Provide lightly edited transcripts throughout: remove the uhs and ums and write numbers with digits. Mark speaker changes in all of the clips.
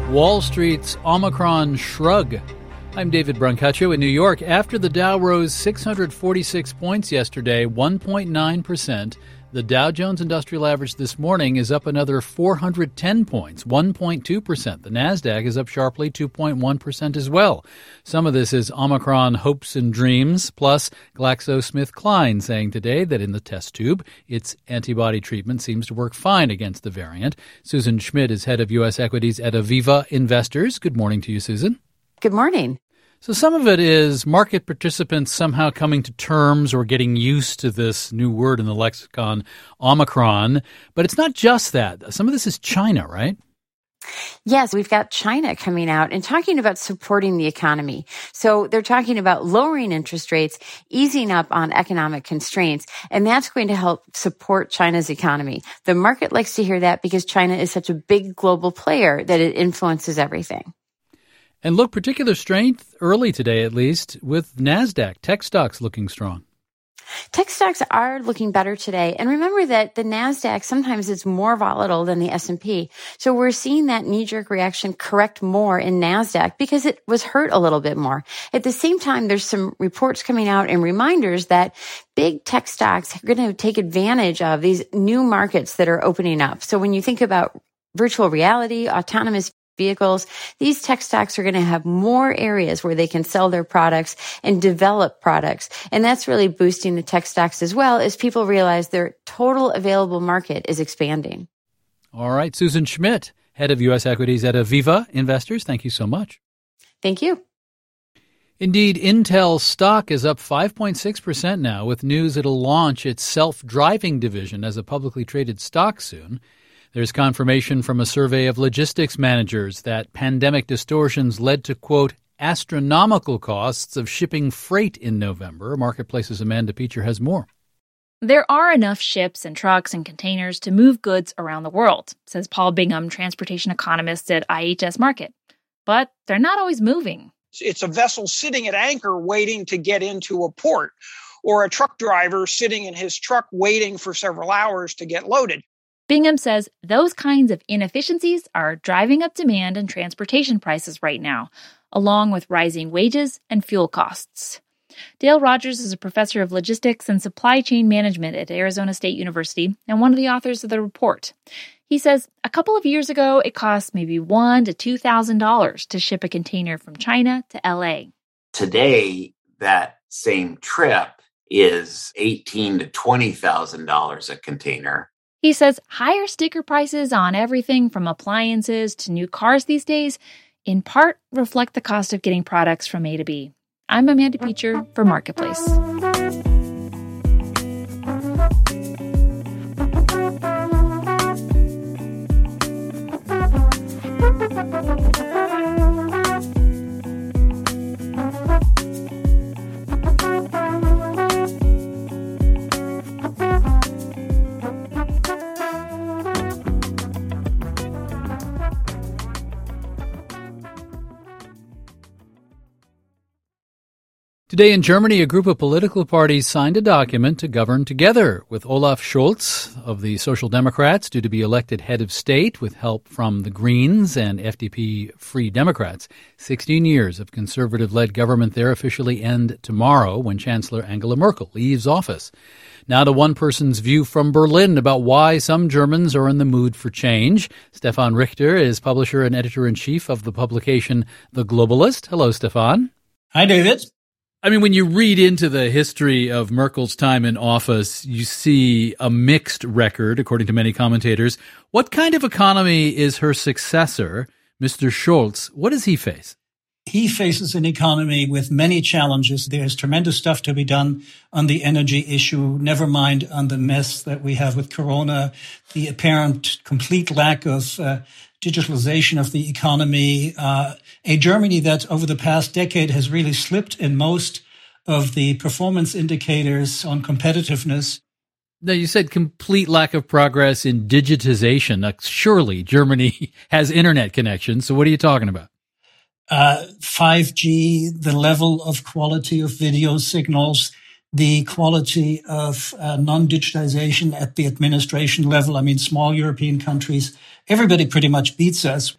Speaker 1: Wall Street's Omicron shrug. I'm David Brancaccio in New York. After the Dow rose 646 points yesterday, 1.9%, the Dow Jones Industrial Average this morning is up another 410 points, 1.2%. The Nasdaq is up sharply, 2.1% as well. Some of this is Omicron hopes and dreams, plus GlaxoSmithKline saying today that in the test tube, its antibody treatment seems to work fine against the variant. Susan Schmidt is head of U.S. equities at Aviva Investors. Good morning to you, Susan.
Speaker 2: Good morning.
Speaker 1: So some of it is market participants somehow coming to terms or getting used to this new word in the lexicon, Omicron. But it's not just that. Some of this is China, right?
Speaker 2: Yes, we've got China coming out and talking about supporting the economy. So they're talking about lowering interest rates, easing up on economic constraints, and that's going to help support China's economy. The market likes to hear that because China is such a big global player that it influences everything.
Speaker 1: And look, particular strength early today, at least, with NASDAQ, tech stocks looking strong.
Speaker 2: Tech stocks are looking better today. And remember that the NASDAQ sometimes is more volatile than the S&P. So we're seeing that knee-jerk reaction correct more in NASDAQ because it was hurt a little bit more. At the same time, there's some reports coming out and reminders that big tech stocks are going to take advantage of these new markets that are opening up. So when you think about virtual reality, autonomous vehicles, these tech stocks are going to have more areas where they can sell their products and develop products. And that's really boosting the tech stocks as well as people realize their total available market is expanding.
Speaker 1: All right. Susan Schmidt, head of U.S. equities at Aviva Investors. Thank you so much.
Speaker 2: Thank you.
Speaker 1: Indeed, Intel stock is up 5.6% now with news it'll launch its self-driving division as a publicly traded stock soon. There's confirmation from a survey of logistics managers that pandemic distortions led to, quote, astronomical costs of shipping freight in November. Marketplace's Amanda Peacher has more.
Speaker 3: There are enough ships and trucks and containers to move goods around the world, says Paul Bingham, transportation economist at IHS Markit. But they're not always moving.
Speaker 4: It's a vessel sitting at anchor waiting to get into a port, or a truck driver sitting in his truck waiting for several hours to get loaded.
Speaker 3: Bingham says those kinds of inefficiencies are driving up demand and transportation prices right now, along with rising wages and fuel costs. Dale Rogers is a professor of logistics and supply chain management at Arizona State University and one of the authors of the report. He says a couple of years ago, it cost maybe $1,000 to $2,000 to ship a container from China to L.A.
Speaker 5: Today, that same trip is $18,000 to $20,000 a container.
Speaker 3: He says higher sticker prices on everything from appliances to new cars these days in part reflect the cost of getting products from A to B. I'm Amanda Peacher for Marketplace.
Speaker 1: Today in Germany, a group of political parties signed a document to govern together, with Olaf Scholz of the Social Democrats due to be elected head of state with help from the Greens and FDP Free Democrats. 16 years of conservative-led government there officially end tomorrow when Chancellor Angela Merkel leaves office. Now to one person's view from Berlin about why some Germans are in the mood for change. Stefan Richter is publisher and editor-in-chief of the publication The Globalist. Hello, Stefan.
Speaker 6: Hi, David.
Speaker 1: I mean, when you read into the history of Merkel's time in office, you see a mixed record, according to many commentators. What kind of economy is her successor, Mr. Scholz? What does he face?
Speaker 6: He faces an economy with many challenges. There's tremendous stuff to be done on the energy issue, never mind on the mess that we have with Corona, the apparent complete lack of digitalization of the economy, a Germany that over the past decade has really slipped in most of the performance indicators on competitiveness.
Speaker 1: Now, you said complete lack of progress in digitization. Surely Germany has internet connections. So what are you talking about?
Speaker 6: 5G, the level of quality of video signals, the quality of non-digitization at the administration level. I mean, small European countries, everybody pretty much beats us.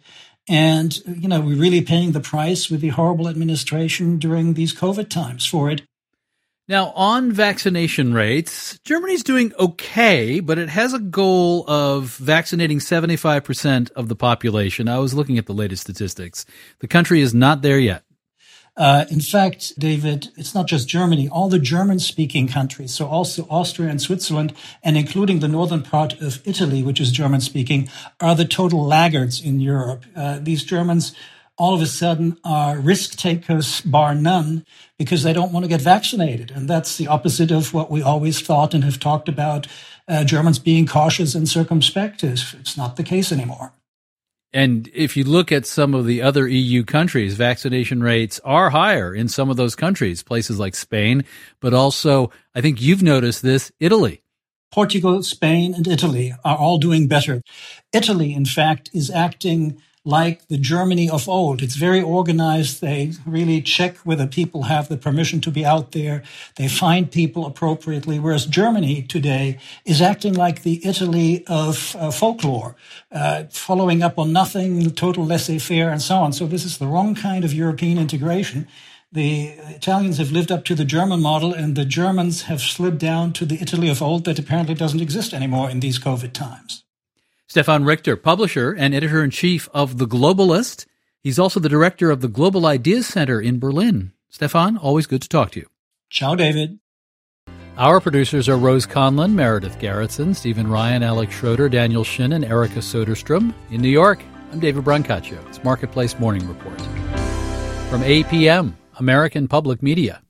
Speaker 6: And, we're really paying the price with the horrible administration during these COVID times for it.
Speaker 1: Now, on vaccination rates, Germany's doing okay, but it has a goal of vaccinating 75% of the population. I was looking at the latest statistics. The country is not there yet.
Speaker 6: In fact, David, it's not just Germany. All the German-speaking countries, so also Austria and Switzerland, and including the northern part of Italy, which is German-speaking, are the total laggards in Europe. These Germans all of a sudden are risk takers bar none because they don't want to get vaccinated. And that's the opposite of what we always thought and have talked about, Germans being cautious and circumspect. It's not the case anymore.
Speaker 1: And if you look at some of the other EU countries, vaccination rates are higher in some of those countries, places like Spain, but also, I think you've noticed this, Italy.
Speaker 6: Portugal, Spain, and Italy are all doing better. Italy, in fact, is acting like the Germany of old. It's very organized. They really check whether people have the permission to be out there. They find people appropriately, whereas Germany today is acting like the Italy of folklore, following up on nothing, total laissez-faire, and so on. So this is the wrong kind of European integration. The Italians have lived up to the German model, and the Germans have slid down to the Italy of old that apparently doesn't exist anymore in these COVID times.
Speaker 1: Stefan Richter, publisher and editor-in-chief of The Globalist. He's also the director of the Global Ideas Center in Berlin. Stefan, always good to talk to you.
Speaker 6: Ciao, David.
Speaker 1: Our producers are Rose Conlon, Meredith Garretson, Stephen Ryan, Alex Schroeder, Daniel Shin, and Erica Soderstrom. In New York, I'm David Brancaccio. It's Marketplace Morning Report. From APM, American Public Media.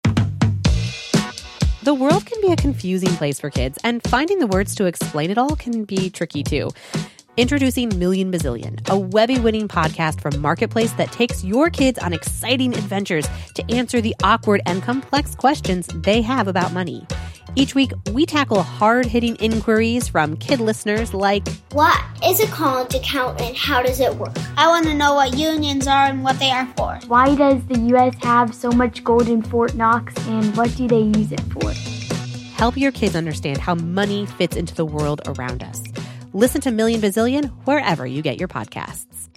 Speaker 7: The world can be a confusing place for kids, and finding the words to explain it all can be tricky too. Introducing Million Bazillion, a Webby-winning podcast from Marketplace that takes your kids on exciting adventures to answer the awkward and complex questions they have about money. Each week, we tackle hard-hitting inquiries from kid listeners like,
Speaker 8: what is a college account and how does it work? I want to know what unions are and what they are for.
Speaker 9: Why does the U.S. have so much gold in Fort Knox, and what do they use it for?
Speaker 7: Help your kids understand how money fits into the world around us. Listen to Million Bazillion wherever you get your podcasts.